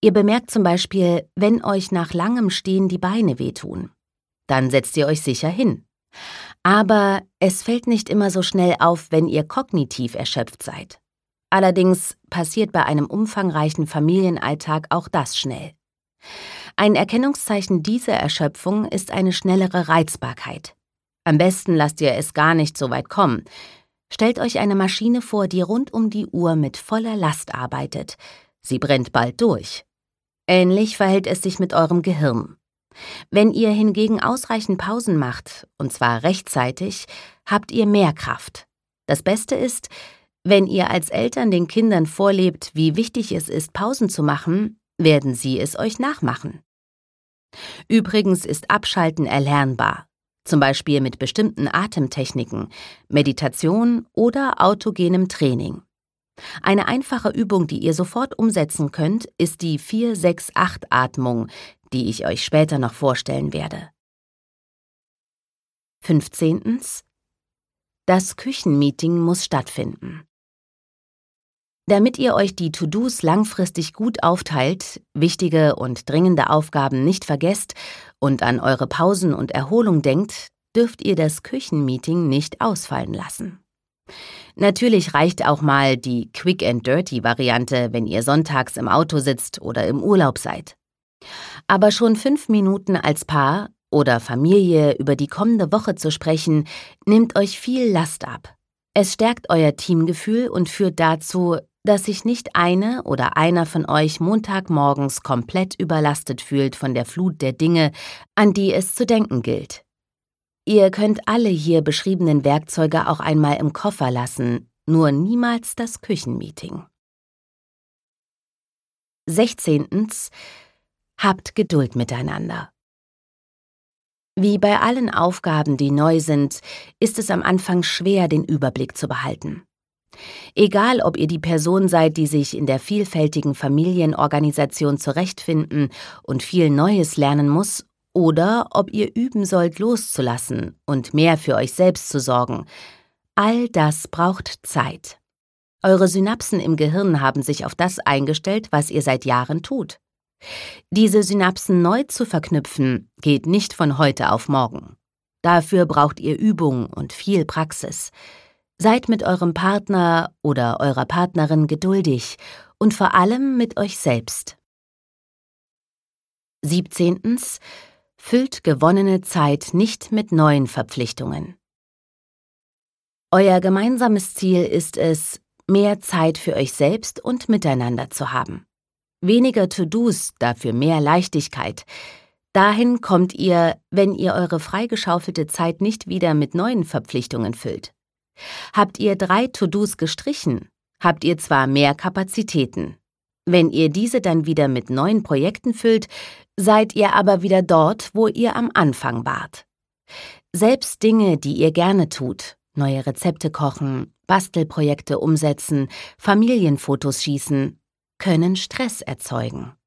Ihr bemerkt zum Beispiel, wenn euch nach langem Stehen die Beine wehtun. Dann setzt ihr euch sicher hin. Aber es fällt nicht immer so schnell auf, wenn ihr kognitiv erschöpft seid. Allerdings passiert bei einem umfangreichen Familienalltag auch das schnell. Ein Erkennungszeichen dieser Erschöpfung ist eine schnellere Reizbarkeit. Am besten lasst ihr es gar nicht so weit kommen. Stellt euch eine Maschine vor, die rund um die Uhr mit voller Last arbeitet. Sie brennt bald durch. Ähnlich verhält es sich mit eurem Gehirn. Wenn ihr hingegen ausreichend Pausen macht, und zwar rechtzeitig, habt ihr mehr Kraft. Das Beste ist, wenn ihr als Eltern den Kindern vorlebt, wie wichtig es ist, Pausen zu machen, werden sie es euch nachmachen. Übrigens ist Abschalten erlernbar, zum Beispiel mit bestimmten Atemtechniken, Meditation oder autogenem Training. Eine einfache Übung, die ihr sofort umsetzen könnt, ist die 4-6-8-Atmung, die ich euch später noch vorstellen werde. 15. Das Küchenmeeting muss stattfinden. Damit ihr euch die To-Dos langfristig gut aufteilt, wichtige und dringende Aufgaben nicht vergesst und an eure Pausen und Erholung denkt, dürft ihr das Küchenmeeting nicht ausfallen lassen. Natürlich reicht auch mal die Quick-and-Dirty-Variante, wenn ihr sonntags im Auto sitzt oder im Urlaub seid. Aber schon 5 Minuten als Paar oder Familie über die kommende Woche zu sprechen, nimmt euch viel Last ab. Es stärkt euer Teamgefühl und führt dazu, dass sich nicht eine oder einer von euch Montagmorgens komplett überlastet fühlt von der Flut der Dinge, an die es zu denken gilt. Ihr könnt alle hier beschriebenen Werkzeuge auch einmal im Koffer lassen, nur niemals das Küchenmeeting. 16. Habt Geduld miteinander. Wie bei allen Aufgaben, die neu sind, ist es am Anfang schwer, den Überblick zu behalten. Egal, ob ihr die Person seid, die sich in der vielfältigen Familienorganisation zurechtfinden und viel Neues lernen muss, oder ob ihr üben sollt, loszulassen und mehr für euch selbst zu sorgen. All das braucht Zeit. Eure Synapsen im Gehirn haben sich auf das eingestellt, was ihr seit Jahren tut. Diese Synapsen neu zu verknüpfen, geht nicht von heute auf morgen. Dafür braucht ihr Übung und viel Praxis. Seid mit eurem Partner oder eurer Partnerin geduldig und vor allem mit euch selbst. 17. Füllt gewonnene Zeit nicht mit neuen Verpflichtungen. Euer gemeinsames Ziel ist es, mehr Zeit für euch selbst und miteinander zu haben. Weniger To-Dos, dafür mehr Leichtigkeit. Dahin kommt ihr, wenn ihr eure freigeschaufelte Zeit nicht wieder mit neuen Verpflichtungen füllt. Habt ihr 3 To-Dos gestrichen, habt ihr zwar mehr Kapazitäten. Wenn ihr diese dann wieder mit neuen Projekten füllt, seid ihr aber wieder dort, wo ihr am Anfang wart. Selbst Dinge, die ihr gerne tut, neue Rezepte kochen, Bastelprojekte umsetzen, Familienfotos schießen, können Stress erzeugen.